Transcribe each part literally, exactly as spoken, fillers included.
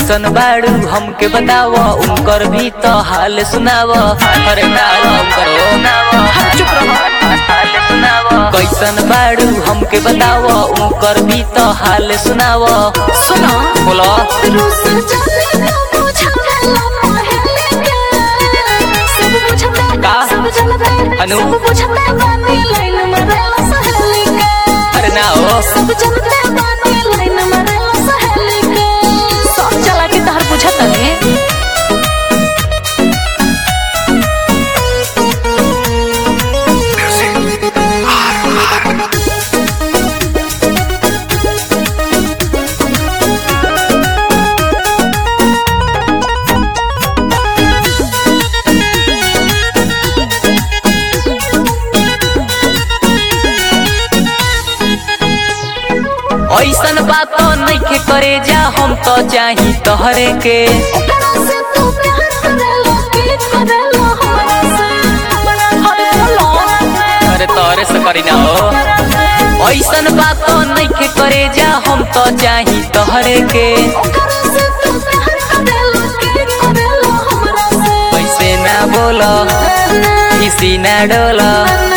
कैसन बाड़ू हमके बताव, उनकर भी तो हाल सुनाव। अरे नाल उनकर चुप रहो, हाल सुनाव। कैसन बाड़ू हमके बताव, उनकर भी तो हाल सुनाव। सुनो बोलो का अनु अरे ना हो सब चला के तहर बुझत नहीं। ऐसन बात नहीं के करे जा, हम तो चाही तोहरे के। अरे तोहरे से करी ना हो, ऐसन बात नहीं के करे जा, हम तो चाही तोहरे के। ऐसे ना बोलो किसी ना डोलो,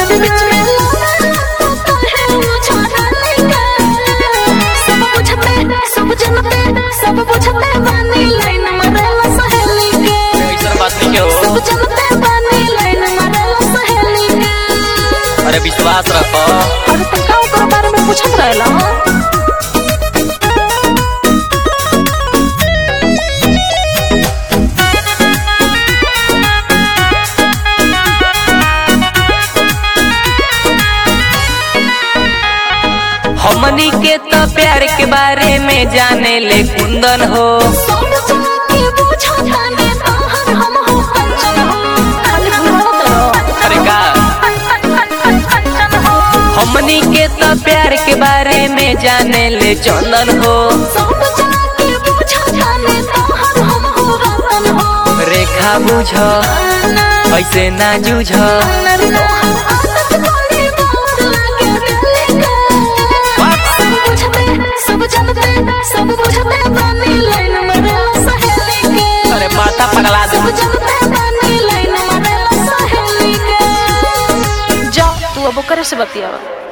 ऐसा बात नहीं हो। अरे विश्वास रखो। अरे तुम का बारे में पूछत रहेला। हमनी के तो प्यार के बारे में जाने ले कुंदन हो। अरे का हमनी के तो प्यार के बारे में जाने ले चंदन हो। रेखा बुझ ऐसे ना जूझ, अरे माथा पगला दे। जा तू अब करे से बतिया।